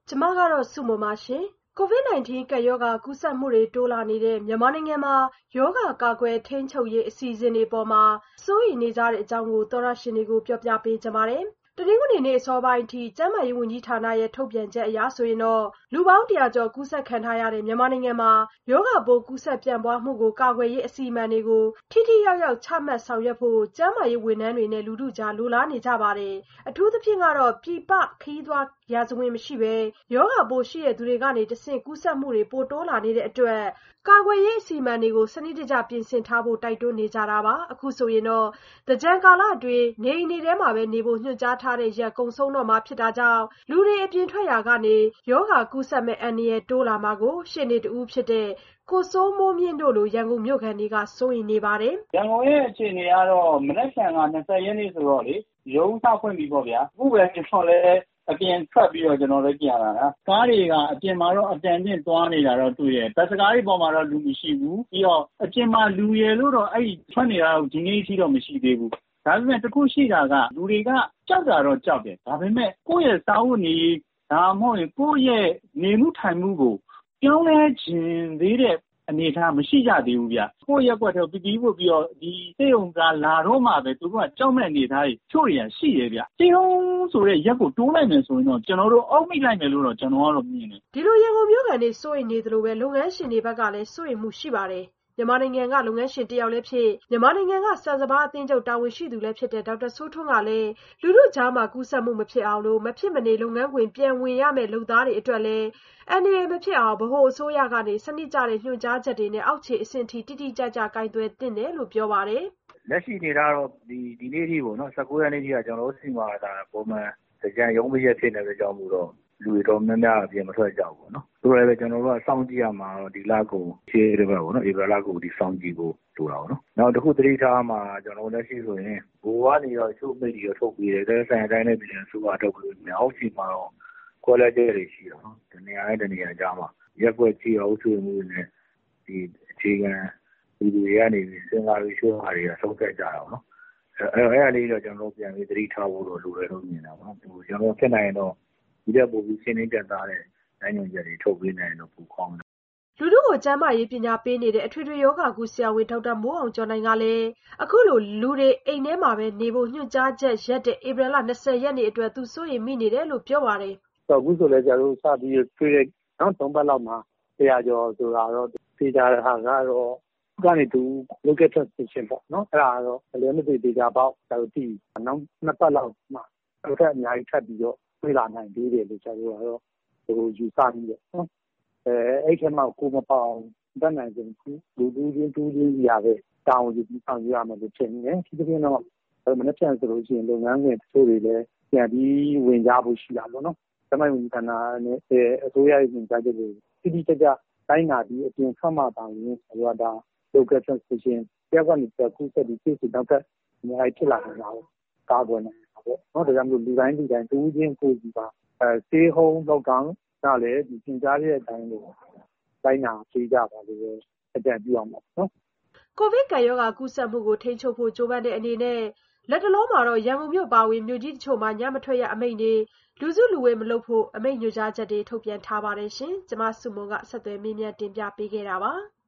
ကျမကတော့စုမပါရှင်။ COVID-19 ကပ်ရောဂါကူးစက်မှုတွေတိုးလာနေတဲ့မြန်မာနိုင်ငံမှာရောဂါကာကွယ်ထိန်းချုပ်ရေးအစီအစဉ်တွေအပေါ်မှာစိုးရိမ်နေကြတဲ့အကြောင်းကိုသောတရှင်တွေကိုပြောပြပေးကြပါမယ်။ တနင်္ဂနွေနေ့အစောပိုင်းအထိကျန်းမာရေးဝန်ကြီးဌာနရဲ့ထုတ်ပြန်ချက်အရဆိုရင်လူပေါင်း100ကျော်ကူးစက်ခံထားရတဲ့မြန်မာနိုင်ငံမှာရောဂါပိုးကူးစက်ပြန့်ပွားမှုကိုကာကွယ်ရေးအစီအမံတွေကိုထိထိရောက်ရောက်ချမှတ်ဆောင်ရွက်ဖို့ကျန်းမာရေးဝန်ထမ်းတွေနဲ့လူထုကြားလိုလားနေကြပါတယ်။အထူးသဖြင့်ကတော့ပြည်ပခရီးသွားရာဇဝင်မရှိဘဲရောဂါပိုးရှိတဲ့သူတွေကနေတဆင့်ကူးစက်မှုတွေပိုတိုးလာနေတဲ့အတွက်ကာကွယ်ရေးအစီအမံတွေကိုစနစ်တကျပြင်ဆင်ထားဖို့တိုက်တွန်းနေကြတာပါ။အခုဆိုရင်သင်္ကြန်ကာလအတွင်းနေအိမ်တွေထဲမှာပဲနေဖို့ညွှန်ကြားထားတဲ့ရက်ကုန်ဆုံးတော့မှာဖြစ်တာကြောင့်လူတွေအပြင်ထွက်ရာကနေရောဂါကူးစက်မဲ့အန္တရာယ်တိုးလာမှာကိုရှေ့နေတဦးဖြစ်တဲ့ကိုစိုးမိုးမြင့်တို့လိုရန်ကုန်မြို့ခံတွေကစိုးရိမ်နေပါတယ်။ရန်ကုန်ရဲ့အခြေအနေကတော့မနက်ဖြန်က20ရက်နေ့ဆိုတော့လေရုံးစဖွင့်ပြီပေါ့ဗျာ။အခုပဲကျွန်တော်လည်းအပြင်ထွက်ပြီးတော့ကျွန်တော်လည်းပြန်လာတာ။ကားတွေကအပြင်မှာတော့အတန်အသင့်သွားနေတာတော့တွေ့တယ်။ဘတ်စကားတွေပေါ်မှာတော့လူမရှိဘူး။ပြီးတော့အပြင်မှာလူရယ်လို့တော့အဲ့ထွက်နေတာတော့ဒီနေ့အထိတော့မရှိသေးဘူး။ဒါပေမဲ့တခုရှိတာကလူတွေကကြောက်တာတော့ကြောက်တယ်။ဒါပေမဲ့ကိုယ့်ရဲ့စာဝတ်နေဒါမှမဟုတ်ရင်ကိုယ့်ရဲ့နေမှုထိုင်မှုကိုပြောင်းလဲခြင်းသေးတဲ့အနေအထားမရှိကြသေးဘူးဗျ။ကိုယ့်ရက်ွက်တော့ပီပီဝတ်ပြီးတော့ဒီစေုံကလာတော့မှပဲသူတို့ကကြောက်မဲ့အနေအထားကြီးချို့ရရှိရဗျ။စေုံဆိုတဲ့ရက်ကိုတိုးလိုက်မယ်ဆိုရင်တော့ကျွန်တော်တို့အောက်မိလိုက်မယ်လို့တော့ကျွန်တော်ကတော့မြင်တယ်။ဒီလိုရန်ကုန်မြို့ကန်တွေစိုးရိမ်နေသလိုပဲလုပ်ငန်းရှင်တွေဘက်ကလည်းစိုးရိမ်မှုရှိပါတယ်။မြန်မာနိုင်ငံကလုပ်ငန်းရှင်တယောက်လည်းဖြစ်မြန်မာနိုင်ငံကဆန်စပါးအသင်းချုပ်တာဝန်ရှိသူလည်းဖြစ်တဲ့ဒေါက်တာစိုးထွန်းကလည်းလူထုကြားမှာကူးစက်မှုမဖြစ်အောင်လို့မဖြစ်မနေလုပ်ငန်းခွင်ပြန်ဝင်ရမယ့်လုပ်သားတွေအတွက်လည်းအန္တရာယ်မဖြစ်အောင်ဗဟိုအစိုးရကနေစနစ်ကျတဲ့ညွှန်ကြားချက်တွေနဲ့အောက်ခြေအဆင့်ထိတိတိကျကျကိုင်တွယ်သင့်တယ်လို့ပြောပါတယ်။လက်ရှိနေတာတော့ဒီနေ့ထိပေါ့နော်19ရက်နေ့ထိကကျွန်တော်တို့စီမှာဒါပုံမှန်ကြံရုံးမရက်ဖြစ်နေတဲ့ကြောင့်မို့တော့လူတွေတော့များများအပြင်မထွက်ကြဘူးပေါ့နော်။ဆိုတော့လည်းကျွန်တော်တို့ကစောင့်ကြည့်ရမှာတော့ဒီလကုန်ရှေ့တစ်ပတ်ပေါ့နော်ဧပြီလကုန်ဒီစောင့်ကြည့်ဖို့လိုတာပေါ့နော်။နောက်တစ်ခုသတိထားမှာကျွန်တော်လက်ရှိဆိုရင်ဘိုးကနေတော့ချို့မိတ်တွေထုတ်ပြီးတယ်ဆိုင်တိုင်းနဲ့ပြည်စုကထုတ်ပြီးမြောက်စီမှာတော့ကွာလက်ကျတွေရှိတော့နော်။ဒီနေရာနဲ့ဒီနေရာကြားမှာရက်ွက်ကြည့်အောင်ဆွေးမှုနဲ့ဒီအခြေခံဒီတွေကနေစဉ်းစားပြီးရှင်းတာတွေကဆုံးဖြတ်ကြတာပေါ့နော်။အဲ့အလေးတော့ကျွန်တော်ပြန်ပြီးသတိထားဖို့တော့လိုတယ်လို့မြင်တာပေါ့နော်။ကျွန်တော်ဖြစ်နိုင်ရင်တော့ဒီတဲ့ပို့ပြီးရှင်းနေကြတာတဲ့နိုင်ငံချက်တွေထုတ်ပေးနိုင်တော့ပူကောင်းတယ်လူထုကိုကျန်းမာရေးပညာပေးနေတဲ့အထွေထွေယောဂကုဆရာဝန်ဒေါက်တာမိုးအောင်ကျော်နိုင်ကလည်းအခုလိုလူတွေအိမ်ထဲမှာပဲနေဖို့ညွှန်ကြားချက်ရက်တဲ့ဧပြီလ20ရက်နေ့အတွက်သူစိုးရိမ်မိနေတယ်လို့ပြောပါတယ်။အခုဆိုလည်းကျွန်တော်တို့စပြီးတွေ့တဲ့နော်3ပတ်လောက်မှာ100ကျော်ဆိုတာတော့သိကြတဲ့ဟာကတော့ကနေသူ local transmission ပေါ့နော်အဲ့ဒါကတော့လည်းမသိသေးကြပေါ့ကျွန်တော်တို့နောက်2ပတ်လောက်မှာအဲ့ဒါအများကြီးထပ်ပြီးတော့ပြေးလာနိုင်သေးတယ်လို့ကျွန်တော်ကတော့ဟိုယူဆပြီးတော့နော်အဲ့ထဲမှာကိုမပေါအောင်တတ်နိုင်ခြင်းလူတူးချင်းကြီးရပဲတောင်းယူပြီးဆောင်ရွက်ရမယ်လို့ထင်နေတယ်ဒီပြင်းတော့မနေ့ပြန်ဆိုလို့ရှိရင်လုပ်ငန်းခွင်တချို့တွေလည်းပြန်ပြီးဝင်ကြဖို့ရှိတာပေါ့နော်တမိုင်းဝန်ကြီးဌာနနဲ့အစိုးရရဲ့ညွှန်ကြားချက်တွေတိတိကျကျတိုင်းနာပြီးအပြင်ထွက်မှပါရင်ဆိုတာဒါ local transmission ပြောက်ကနေကူးစက်ပြီးပြည်စုနောက်ထပ်အများကြီးဖြစ်လာနေတာကိုကာကွယ်နေတာပေါ့နော်ဒါကြောင့်မို့လူတိုင်းတူးချင်းကိုကြည့်ပါstay home lockdown ကလည်းဒီသင်ကြားတဲ့အတိုင်းကိုတိုင်းနာပြေးကြပါလို့ပဲအကြံပြုအောင်ပါနော်ကိုဗစ်ကပ်ရောဂါကူးစက်မှုကိုထိန်းချုပ်ဖို့ကြိုးပမ်းတဲ့အနေနဲ့လက်တလုံးမှာရန်ကုန်မြို့ပါဝင်မြို့ကြီးတချို့မှာညမထွက်ရအမိန့်တွေလူစုလူဝေးမလုပ်ဖို့အမိန့်ညွှန်ကြားချက်တွေထုတ်ပြန်ထားပါတယ်ရှင်။ကျမစုမုံကဆက်သွယ်မေးမြန်းတင်ပြပေးခဲ့တာပါ။